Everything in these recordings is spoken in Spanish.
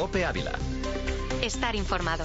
COPE Ávila. Estar informado.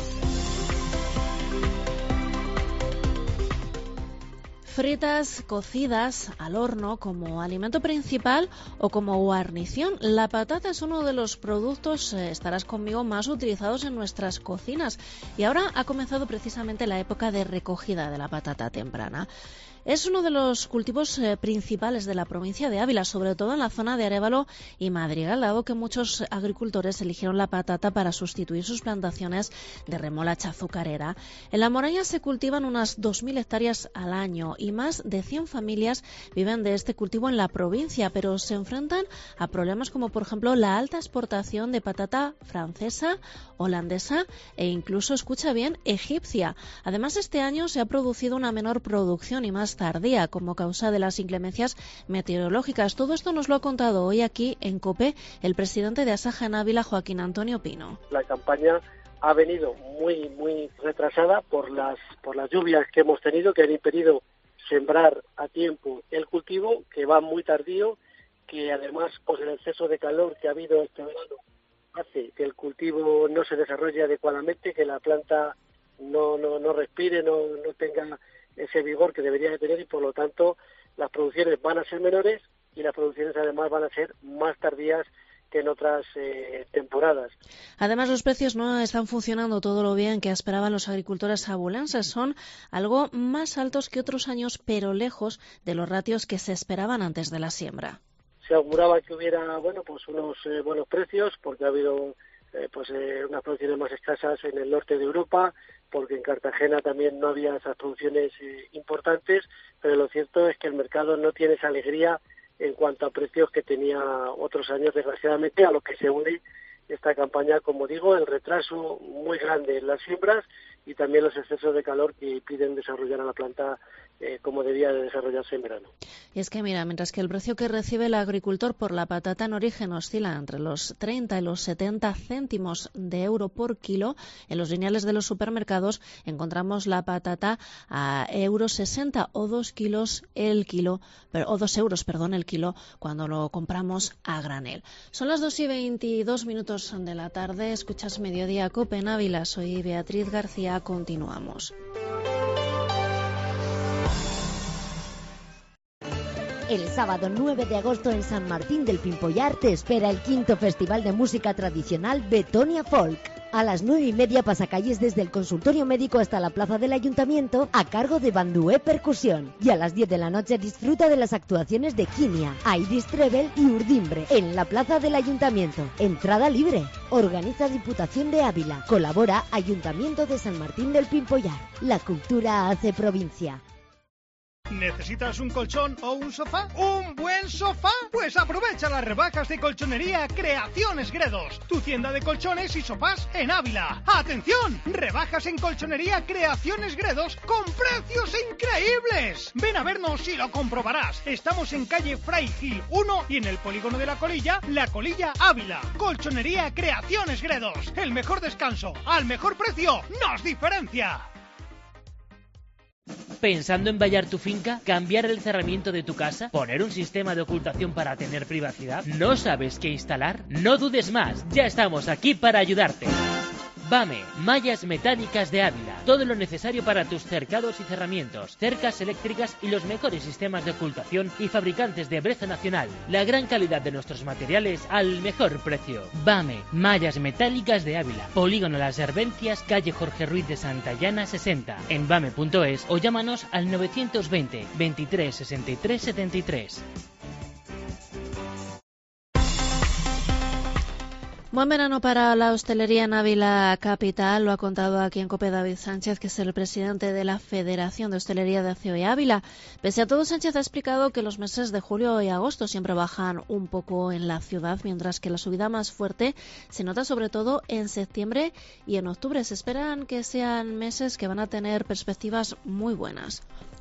Fritas, cocidas al horno como alimento principal o como guarnición. La patata es uno de los productos, estarás conmigo, más utilizados en nuestras cocinas. Y ahora ha comenzado precisamente la época de recogida de la patata temprana. Es uno de los cultivos principales de la provincia de Ávila, sobre todo en la zona de Arévalo y Madrigal, dado que muchos agricultores eligieron la patata para sustituir sus plantaciones de remolacha azucarera. En la Moraña se cultivan unas 2.000 hectáreas al año y más de 100 familias viven de este cultivo en la provincia, pero se enfrentan a problemas como, por ejemplo, la alta exportación de patata francesa, holandesa e incluso, escucha bien, egipcia. Además, este año se ha producido una menor producción y más tardía como causa de las inclemencias meteorológicas. Todo esto nos lo ha contado hoy aquí en COPE el presidente de Asaja en Ávila, Joaquín Antonio Pino. La campaña ha venido muy retrasada por las lluvias que hemos tenido, que han impedido sembrar a tiempo el cultivo, que va muy tardío, que además pues el exceso de calor que ha habido este verano hace que el cultivo no se desarrolle adecuadamente, que la planta no respire, no tenga ese vigor que debería de tener, y por lo tanto las producciones van a ser menores y las producciones además van a ser más tardías que en otras temporadas. Además, los precios no están funcionando todo lo bien que esperaban los agricultores abulenses. Son algo más altos que otros años, pero lejos de los ratios que se esperaban antes de la siembra. Se auguraba que hubiera unos buenos precios, porque ha habido unas producciones más escasas en el norte de Europa, porque en Cartagena también no había esas producciones importantes, pero lo cierto es que el mercado no tiene esa alegría en cuanto a precios que tenía otros años, desgraciadamente, a lo que se une esta campaña, como digo, el retraso muy grande en las siembras y también los excesos de calor que impiden desarrollar a la planta como debía de desarrollarse en verano. Y es que mira, mientras que el precio que recibe el agricultor por la patata en origen oscila entre los 30 y los 70 céntimos de euro por kilo, en los lineales de los supermercados encontramos la patata a €60 o 2 euros el kilo cuando lo compramos a granel. Son las 2:22 de la tarde, escuchas Mediodía COPE en Ávila, soy Beatriz García, continuamos. El sábado 9 de agosto en San Martín del Pimpollar te espera el 5º Festival de Música Tradicional Betonia Folk. A las 9:30 pasacalles desde el consultorio médico hasta la plaza del Ayuntamiento a cargo de Bandué Percusión. Y a las 10 de la noche disfruta de las actuaciones de Quinia, Iris Trevel y Urdimbre en la plaza del Ayuntamiento. Entrada libre. Organiza Diputación de Ávila. Colabora Ayuntamiento de San Martín del Pimpollar. La cultura hace provincia. ¿Necesitas un colchón o un sofá? ¿Un buen sofá? Pues aprovecha las rebajas de Colchonería Creaciones Gredos, tu tienda de colchones y sofás en Ávila. ¡Atención! Rebajas en Colchonería Creaciones Gredos con precios increíbles. Ven a vernos y lo comprobarás. Estamos en calle Fray Gil 1 y en el polígono de La Colilla Ávila. Colchonería Creaciones Gredos. El mejor descanso al mejor precio nos diferencia. ¿Pensando en vallar tu finca? ¿Cambiar el cerramiento de tu casa? ¿Poner un sistema de ocultación para tener privacidad? ¿No sabes qué instalar? No dudes más, ya estamos aquí para ayudarte. BAME, Mallas Metálicas de Ávila. Todo lo necesario para tus cercados y cerramientos, cercas eléctricas y los mejores sistemas de ocultación y fabricantes de brezo nacional. La gran calidad de nuestros materiales al mejor precio. BAME, Mallas Metálicas de Ávila. Polígono Las Herbencias, calle Jorge Ruiz de Santayana 60. En bame.es o llámanos al 920 23 63 73. Buen verano para la hostelería en Ávila capital, lo ha contado aquí en COPE David Sánchez, que es el presidente de la Federación de Hostelería de Aceo y Ávila. Pese a todo, Sánchez ha explicado que los meses de julio y agosto siempre bajan un poco en la ciudad, mientras que la subida más fuerte se nota sobre todo en septiembre y en octubre. Se esperan que sean meses que van a tener perspectivas muy buenas.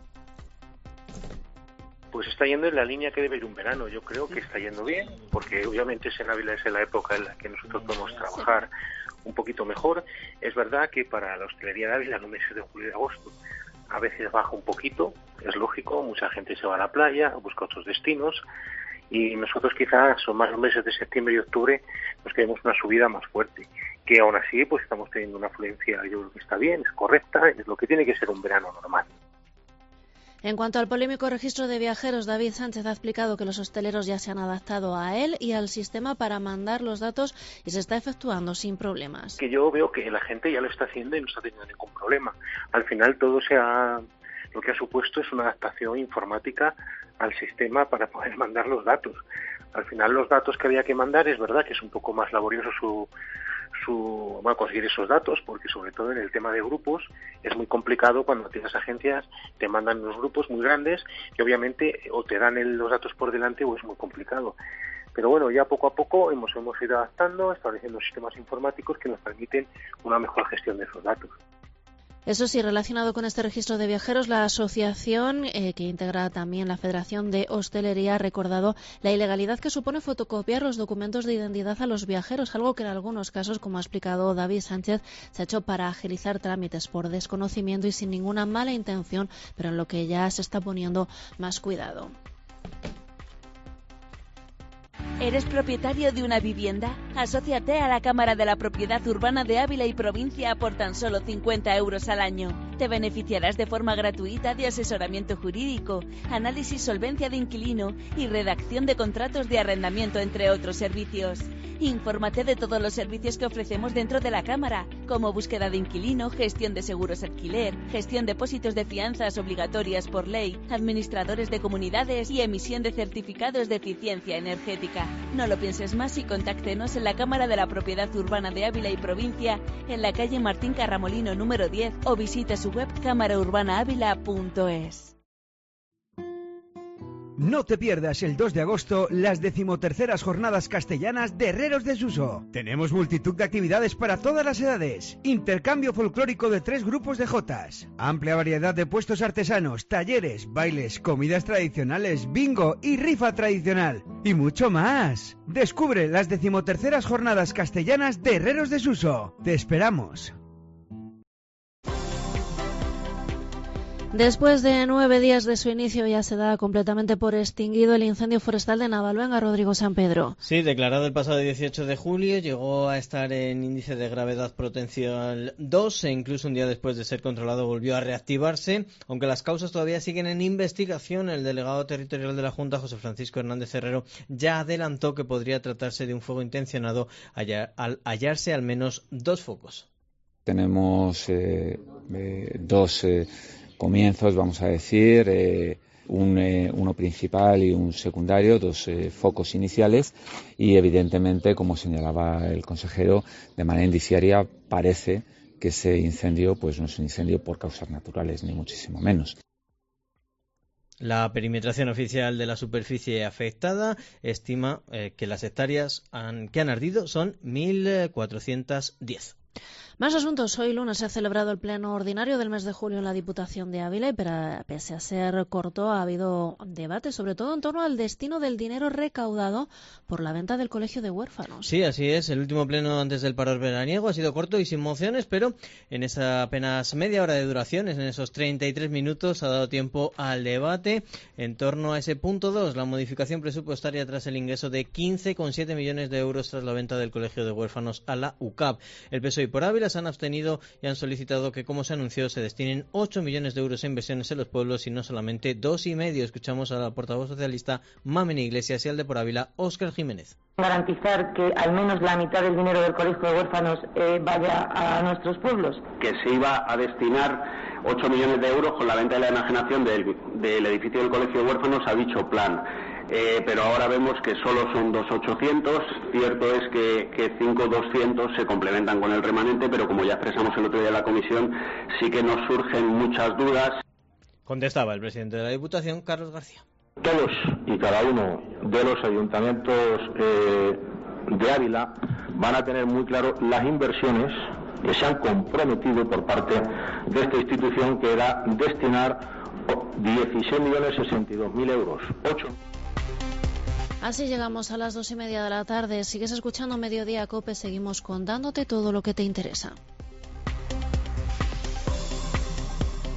Pues está yendo en la línea que debe ir un verano. Yo creo que está yendo bien, porque obviamente en Ávila es la época en la que nosotros podemos trabajar un poquito mejor. Es verdad que para la hostelería de Ávila, en los meses de julio y agosto, a veces baja un poquito, es lógico, mucha gente se va a la playa, busca otros destinos, y nosotros quizás son más los meses de septiembre y octubre nos queremos una subida más fuerte, que aún así pues estamos teniendo una afluencia, yo creo que está bien, es correcta, es lo que tiene que ser un verano normal. En cuanto al polémico registro de viajeros, David Sánchez ha explicado que los hosteleros ya se han adaptado a él y al sistema para mandar los datos y se está efectuando sin problemas. Que yo veo que la gente ya lo está haciendo y no está teniendo ningún problema. Al final todo lo que ha supuesto es una adaptación informática al sistema para poder mandar los datos. Al final los datos que había que mandar, es verdad que es un poco más laborioso conseguir esos datos, porque sobre todo en el tema de grupos es muy complicado cuando tienes agencias, te mandan unos grupos muy grandes que obviamente o te dan los datos por delante o es muy complicado. Pero bueno, ya poco a poco hemos ido adaptando, estableciendo sistemas informáticos que nos permiten una mejor gestión de esos datos. Eso sí, relacionado con este registro de viajeros, la asociación, que integra también la Federación de Hostelería, ha recordado la ilegalidad que supone fotocopiar los documentos de identidad a los viajeros, algo que en algunos casos, como ha explicado David Sánchez, se ha hecho para agilizar trámites por desconocimiento y sin ninguna mala intención, pero en lo que ya se está poniendo más cuidado. ¿Eres propietario de una vivienda? Asóciate a la Cámara de la Propiedad Urbana de Ávila y Provincia por tan solo 50 € al año. Te beneficiarás de forma gratuita de asesoramiento jurídico, análisis solvencia de inquilino y redacción de contratos de arrendamiento, entre otros servicios. Infórmate de todos los servicios que ofrecemos dentro de la Cámara, como búsqueda de inquilino, gestión de seguros alquiler, gestión de depósitos de fianzas obligatorias por ley, administradores de comunidades y emisión de certificados de eficiencia energética. No lo pienses más y contáctenos en la Cámara de la Propiedad Urbana de Ávila y Provincia, en la calle Martín Carramolino número 10, o visita su web cámaraurbanaavila.es. No te pierdas el 2 de agosto las 13º Jornadas Castellanas de Herreros de Suso. Tenemos multitud de actividades para todas las edades. Intercambio folclórico de 3 grupos de jotas. Amplia variedad de puestos artesanos, talleres, bailes, comidas tradicionales, bingo y rifa tradicional. Y mucho más. Descubre las 13º Jornadas Castellanas de Herreros de Suso. Te esperamos. Después de 9 días de su inicio ya se da completamente por extinguido el incendio forestal de Navalvenga. Rodrigo San Pedro. Sí, declarado el pasado 18 de julio, llegó a estar en índice de gravedad potencial 2 e incluso un día después de ser controlado volvió a reactivarse, aunque las causas todavía siguen en investigación. El delegado territorial de la Junta, José Francisco Hernández Herrero, ya adelantó que podría tratarse de un fuego intencionado al hallarse al menos 2 focos. Tenemos 2 comienzos, vamos a decir, uno principal y un secundario, 2 focos iniciales y evidentemente, como señalaba el consejero, de manera indiciaria parece que ese incendio pues no es un incendio por causas naturales, ni muchísimo menos. La perimetración oficial de la superficie afectada estima que las hectáreas que han ardido son 1.410. Más asuntos. Hoy lunes se ha celebrado el pleno ordinario del mes de julio en la Diputación de Ávila y pese a ser corto ha habido debate, sobre todo en torno al destino del dinero recaudado por la venta del Colegio de Huérfanos. Sí, así es. El último pleno antes del paro veraniego ha sido corto y sin mociones, pero en esa apenas media hora de duración, en esos 33 minutos, ha dado tiempo al debate en torno a ese punto 2, la modificación presupuestaria tras el ingreso de 15,7 millones de euros tras la venta del Colegio de Huérfanos a la UCAP. El PSOE y por Ávila se han abstenido y han solicitado que, como se anunció, se destinen 8 millones de euros en inversiones en los pueblos y no solamente 2,5. Escuchamos a la portavoz socialista Mamen Iglesias y al de por Ávila, Óscar Jiménez. Garantizar que al menos la mitad del dinero del Colegio de Huérfanos vaya a nuestros pueblos. Que se iba a destinar 8 millones de euros con la venta y la enajenación del edificio del Colegio de Huérfanos a dicho plan. Pero ahora vemos que solo son 2.800, cierto es que 5.200 se complementan con el remanente, pero como ya expresamos el otro día en la comisión, sí que nos surgen muchas dudas. Contestaba el presidente de la Diputación, Carlos García. Todos y cada uno de los ayuntamientos de Ávila van a tener muy claro las inversiones que se han comprometido por parte de esta institución, que era destinar 16.062.000 euros, 8. Así llegamos a las 2:30 de la tarde. Sigues escuchando Mediodía COPE, seguimos contándote todo lo que te interesa.